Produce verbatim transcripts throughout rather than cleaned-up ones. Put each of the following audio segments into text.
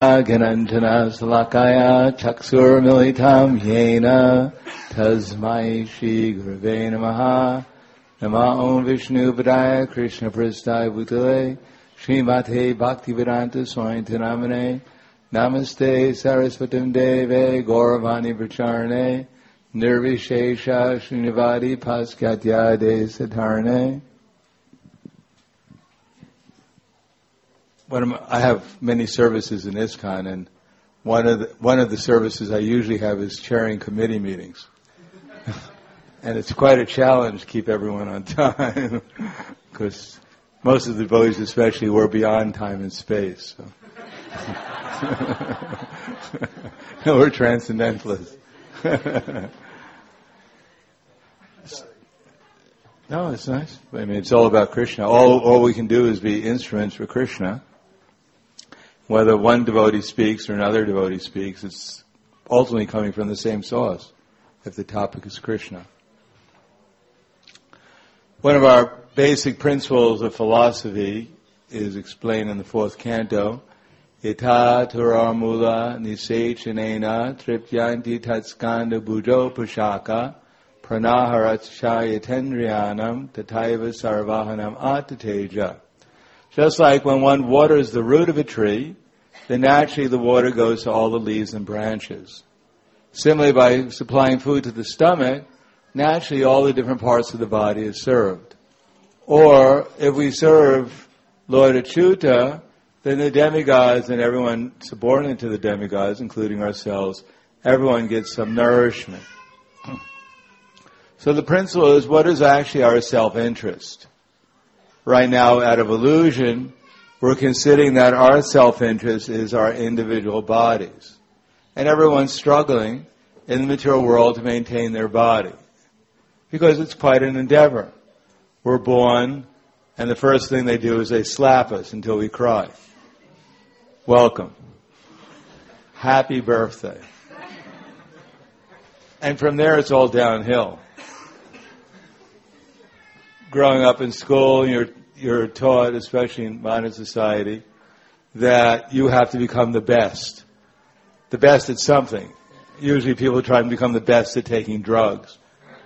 Gananjana Salakaya Chaksur Militam Yena Tasmai Shri Gurave Namaha Nama Om Vishnu Padaya Krishna Prasthaya Bhutale Srimate Bhaktivedanta Swami Namane Namaste Saraswatam Deve Gauravani Pracharane Nirvishesha Srinivadi Paskatya De Siddharne. One of my, I have many services in ISKCON, and one of the, one of the services I usually have is chairing committee meetings. And it's quite a challenge to keep everyone on time, because most of the devotees especially were beyond time and space. So. We're transcendentalists. No, it's nice. I mean, it's all about Krishna. All, all we can do is be instruments for Krishna. Whether one devotee speaks or another devotee speaks, it's ultimately coming from the same source, if the topic is Krishna. One of our basic principles of philosophy is explained in the fourth canto. Ita turamula nisechanena tripyanti tatskanda bujo pashaka pranaharatshayatendriyanam tataiva sarvahanam atateja. Just like when one waters the root of a tree, then naturally the water goes to all the leaves and branches. Similarly, by supplying food to the stomach, naturally all the different parts of the body is served. Or, if we serve Lord Achyuta, then the demigods and everyone subordinate to the demigods, including ourselves, everyone gets some nourishment. So the principle is, what is actually our self-interest? Right now, out of illusion, we're considering that our self-interest is our individual bodies. And everyone's struggling in the material world to maintain their body, because it's quite an endeavor. We're born, and the first thing they do is they slap us until we cry. Welcome. Happy birthday. And from there, it's all downhill. Growing up in school, you're you're taught, especially in modern society, that you have to become the best. The best at something. Usually people try to become the best at taking drugs.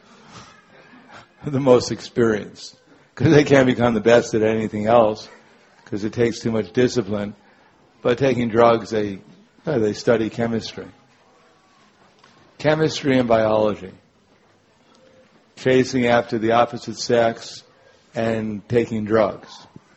The most experienced. Because they can't become the best at anything else, because it takes too much discipline. But taking drugs, they, they study chemistry. Chemistry and biology. Chasing after the opposite sex, and taking drugs.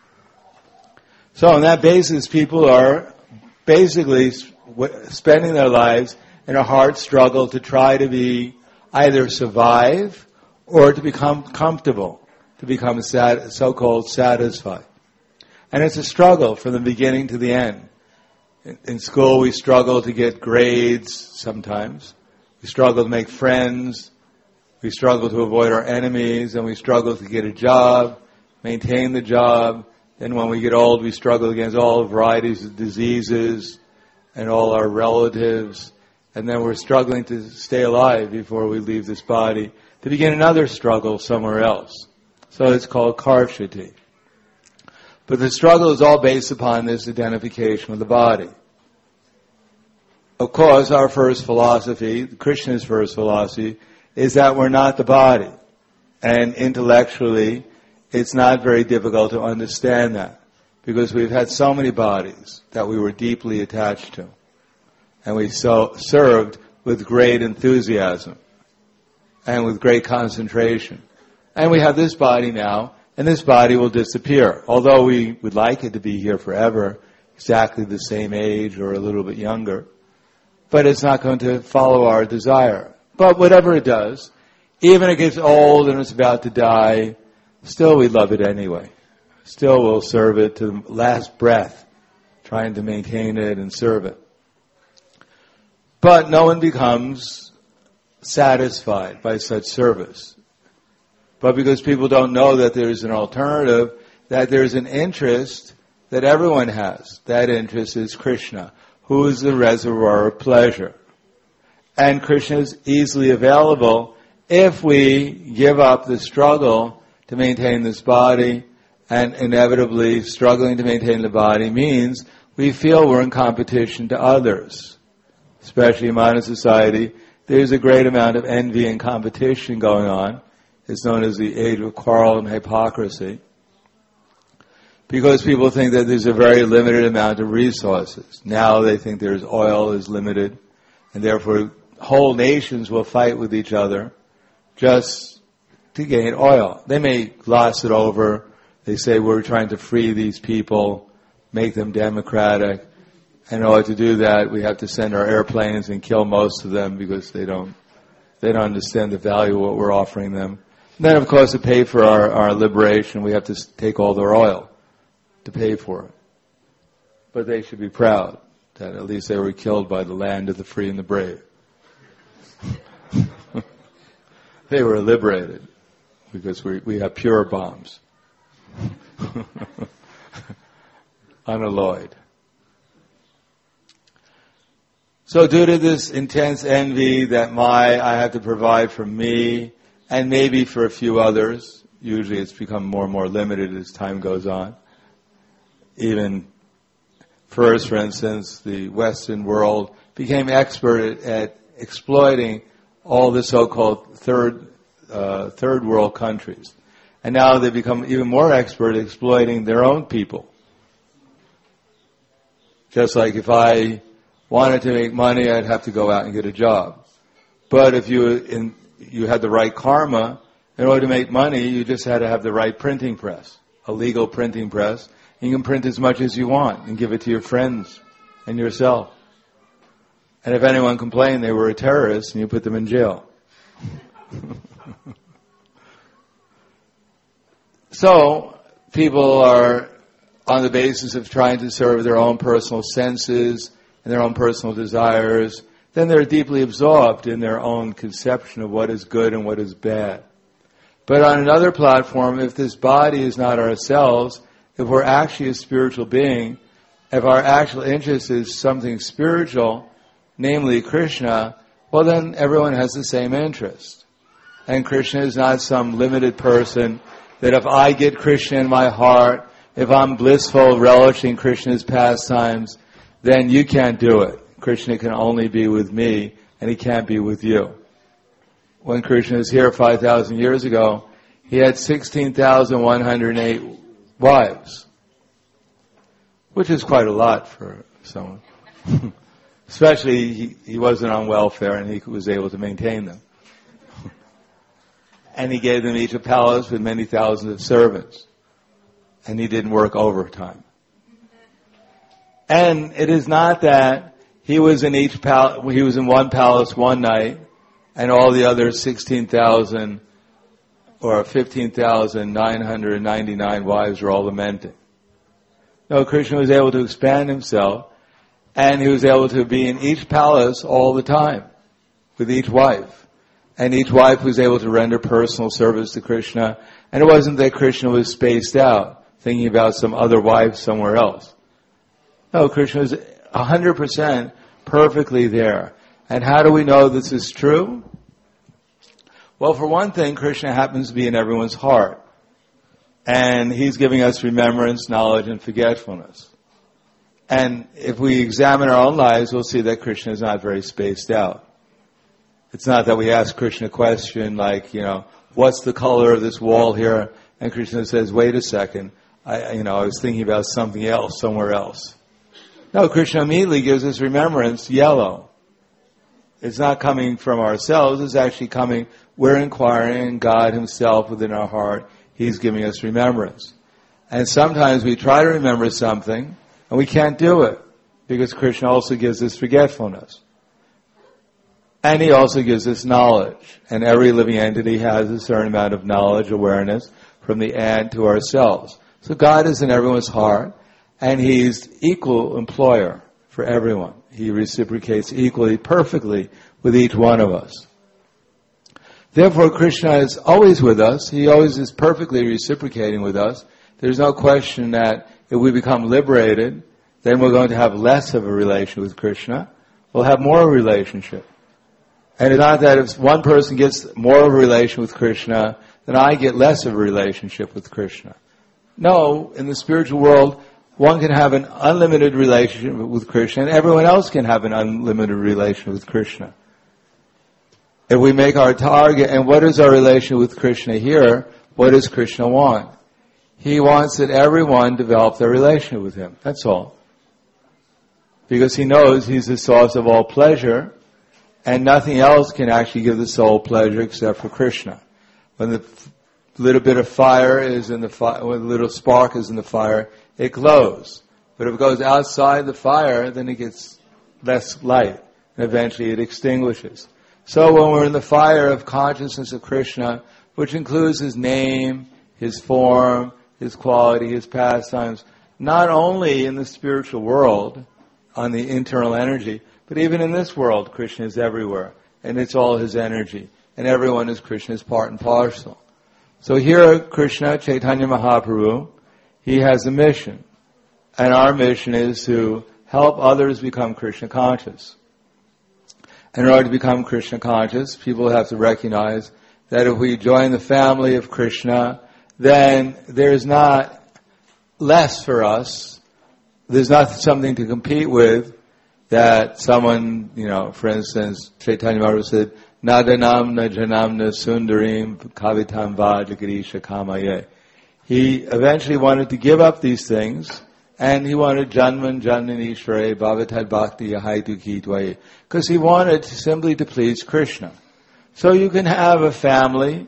So on that basis, people are basically spending their lives in a hard struggle to try to be either survive or to become comfortable, to become sat- so-called satisfied. And it's a struggle from the beginning to the end. In, in school, we struggle to get grades sometimes. We struggle to make friends. We struggle to avoid our enemies, and we struggle to get a job, maintain the job. Then when we get old, we struggle against all varieties of diseases and all our relatives. And then we're struggling to stay alive before we leave this body to begin another struggle somewhere else. So it's called karshati. But the struggle is all based upon this identification with the body. Of course, our first philosophy, Krishna's first philosophy, is that we're not the body. And intellectually, it's not very difficult to understand that, because we've had so many bodies that we were deeply attached to. And we so served with great enthusiasm and with great concentration. And we have this body now, and this body will disappear. Although we would like it to be here forever, exactly the same age or a little bit younger. But it's not going to follow our desire. But whatever it does, even if it gets old and it's about to die, still we love it anyway. Still we'll serve it to the last breath, trying to maintain it and serve it. But no one becomes satisfied by such service. But because people don't know that there's an alternative, that there's an interest that everyone has. That interest is Krishna, who is the reservoir of pleasure. And Krishna is easily available if we give up the struggle to maintain this body, and inevitably struggling to maintain the body means we feel we're in competition to others. Especially in modern society, there's a great amount of envy and competition going on. It's known as the age of quarrel and hypocrisy. Because people think that there's a very limited amount of resources. Now they think there's oil is limited, and therefore whole nations will fight with each other just to gain oil. They may gloss it over. They say we're trying to free these people, make them democratic. And in order to do that, we have to send our airplanes and kill most of them because they don't they don't understand the value of what we're offering them. And then, of course, to pay for our, our liberation, we have to take all their oil to pay for it. But they should be proud that at least they were killed by the land of the free and the brave. They were liberated because we, we have pure bombs. Unalloyed. So due to this intense envy that my, I have to provide for me and maybe for a few others, usually it's become more and more limited as time goes on. Even first, for instance, the Western world became expert at, at exploiting all the so-called third uh, third world countries. And now they've become even more expert at exploiting their own people. Just like if I wanted to make money, I'd have to go out and get a job. But if you in, you had the right karma, in order to make money, you just had to have the right printing press, a legal printing press. You can print as much as you want and give it to your friends and yourself. And if anyone complained they were a terrorist, and you put them in jail. So, people are on the basis of trying to serve their own personal senses and their own personal desires, then they're deeply absorbed in their own conception of what is good and what is bad. But on another platform, if this body is not ourselves, if we're actually a spiritual being, if our actual interest is something spiritual, namely Krishna, well then everyone has the same interest. And Krishna is not some limited person that if I get Krishna in my heart, if I'm blissful, relishing Krishna's pastimes, then you can't do it. Krishna can only be with me, and he can't be with you. When Krishna was here five thousand years ago, he had sixteen thousand one hundred eight wives, which is quite a lot for someone. Especially he, he wasn't on welfare and he was able to maintain them. And he gave them each a palace with many thousands of servants. And he didn't work overtime. And it is not that he was in each palace, he was in one palace one night and all the other sixteen thousand or fifteen thousand nine hundred ninety-nine wives were all lamenting. No, Krishna was able to expand himself, and he was able to be in each palace all the time with each wife. And each wife was able to render personal service to Krishna. And it wasn't that Krishna was spaced out, thinking about some other wife somewhere else. No, Krishna was one hundred percent perfectly there. And how do we know this is true? Well, for one thing, Krishna happens to be in everyone's heart. And he's giving us remembrance, knowledge, and forgetfulness. And if we examine our own lives, we'll see that Krishna is not very spaced out. It's not that we ask Krishna a question like, you know, what's the color of this wall here? And Krishna says, wait a second, I, you know, I was thinking about something else somewhere else. No, Krishna immediately gives us remembrance, yellow. It's not coming from ourselves, it's actually coming, we're inquiring in God himself within our heart. He's giving us remembrance. And sometimes we try to remember something, and we can't do it, because Krishna also gives us forgetfulness. And he also gives us knowledge. And every living entity has a certain amount of knowledge, awareness, from the ant to ourselves. So God is in everyone's heart, and he's equal employer for everyone. He reciprocates equally, perfectly with each one of us. Therefore, Krishna is always with us. He always is perfectly reciprocating with us. There's no question that if we become liberated, then we're going to have less of a relation with Krishna. We'll have more of a relationship. And it's not that if one person gets more of a relation with Krishna, then I get less of a relationship with Krishna. No, in the spiritual world, one can have an unlimited relationship with Krishna, and everyone else can have an unlimited relation with Krishna. If we make our target, and what is our relation with Krishna here? What does Krishna want? He wants that everyone develop their relation with him. That's all. Because he knows he's the source of all pleasure, and nothing else can actually give the soul pleasure except for Krishna. When the little bit of fire is in the fire, when the little spark is in the fire, it glows. But if it goes outside the fire, then it gets less light, and eventually it extinguishes. So when we're in the fire of consciousness of Krishna, which includes his name, his form, his quality, his pastimes, not only in the spiritual world, on the internal energy, but even in this world, Krishna is everywhere, and it's all his energy, and everyone is Krishna's part and parcel. So here, Krishna, Chaitanya Mahaprabhu, he has a mission, and our mission is to help others become Krishna conscious. And in order to become Krishna conscious, people have to recognize that if we join the family of Krishna, then there's not less for us. There's not something to compete with that someone, you know, for instance, Chaitanya Mahaprabhu said, Nadanamna janamna sundarim kavitam vajagarisha kamaye. He eventually wanted to give up these things, and he wanted janman janani shre bhavatad bhakti yahaitu kitvaye, because he wanted simply to please Krishna. So you can have a family,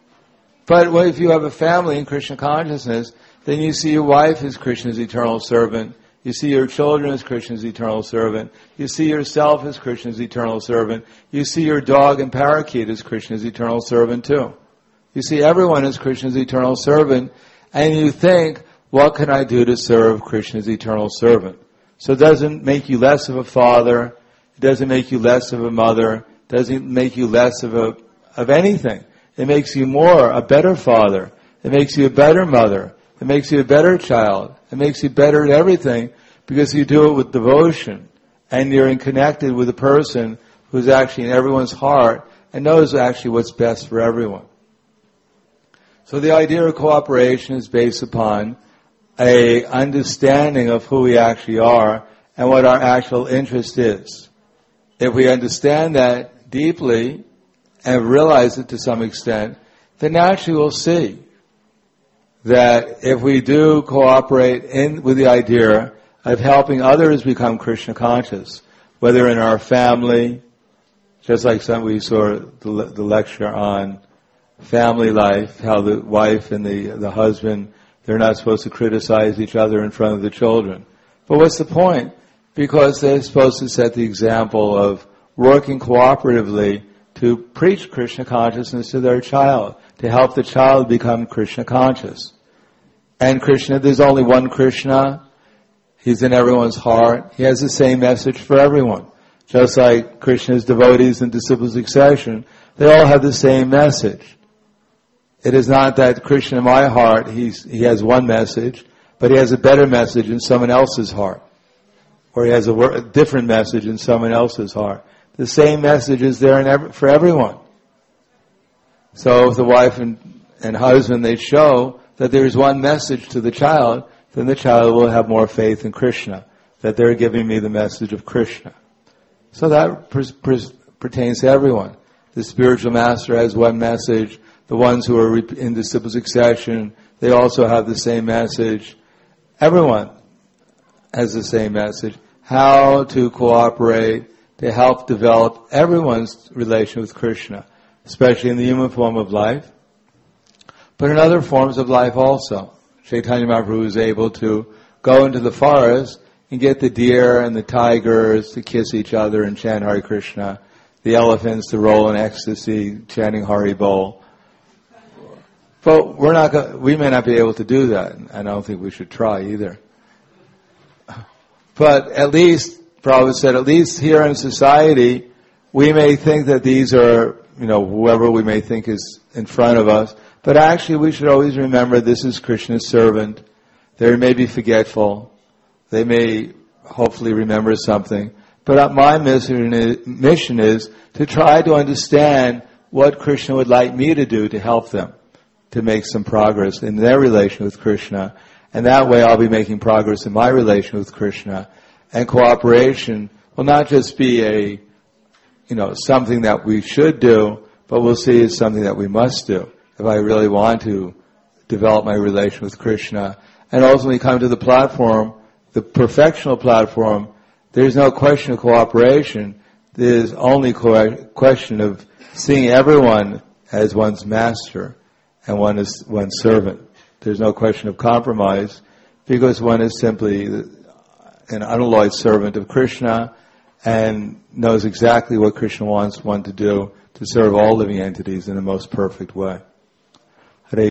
but if you have a family in Krishna consciousness, then you see your wife as Krishna's eternal servant. You see your children as Krishna's eternal servant. You see yourself as Krishna's eternal servant. You see your dog and parakeet as Krishna's eternal servant too. You see everyone as Krishna's eternal servant, and you think, what can I do to serve Krishna's eternal servant? So it doesn't make you less of a father. It doesn't make you less of a mother. It doesn't make you less of a of anything. It makes you more, a better father. It makes you a better mother. It makes you a better child. It makes you better at everything because you do it with devotion, and you're connected with a person who's actually in everyone's heart and knows actually what's best for everyone. So the idea of cooperation is based upon a understanding of who we actually are and what our actual interest is. If we understand that deeply and realize it to some extent, then naturally we'll see that if we do cooperate in with the idea of helping others become Krishna conscious, whether in our family, just like some we saw the, the lecture on family life, how the wife and the the husband, they're not supposed to criticize each other in front of the children. But what's the point? Because they're supposed to set the example of working cooperatively to preach Krishna consciousness to their child, to help the child become Krishna conscious. And Krishna, there's only one Krishna. He's in everyone's heart. He has the same message for everyone. Just like Krishna's devotees in disciple succession, they all have the same message. It is not that Krishna in my heart, he's, he has one message, but he has a better message in someone else's heart. Or he has a, a different message in someone else's heart. The same message is there in every, for everyone. So if the wife and, and husband, they show that there is one message to the child, then the child will have more faith in Krishna, that they're giving me the message of Krishna. So that per, per, pertains to everyone. The spiritual master has one message. The ones who are in disciple succession, they also have the same message. Everyone has the same message. How to cooperate to help develop everyone's relation with Krishna, especially in the human form of life, but in other forms of life also. Chaitanya Mahaprabhu is able to go into the forest and get the deer and the tigers to kiss each other and chant Hare Krishna, the elephants to roll in ecstasy chanting Hari Bol. But we're not go- we may not be able to do that, and I don't think we should try either. But at least, Prabhupada said, at least here in society, we may think that these are, you know, whoever we may think is in front of us, but actually we should always remember this is Krishna's servant. They may be forgetful. They may hopefully remember something. But my mission is, mission is to try to understand what Krishna would like me to do to help them, to make some progress in their relation with Krishna. And that way I'll be making progress in my relation with Krishna. And cooperation will not just be a, you know, something that we should do, but we'll see as something that we must do if I really want to develop my relation with Krishna. And ultimately come to the platform, the perfectional platform. There's no question of cooperation. There's only co- question of seeing everyone as one's master and one as one's servant. There's no question of compromise because one is simply an unalloyed servant of Krishna and knows exactly what Krishna wants one to do to serve all living entities in the most perfect way.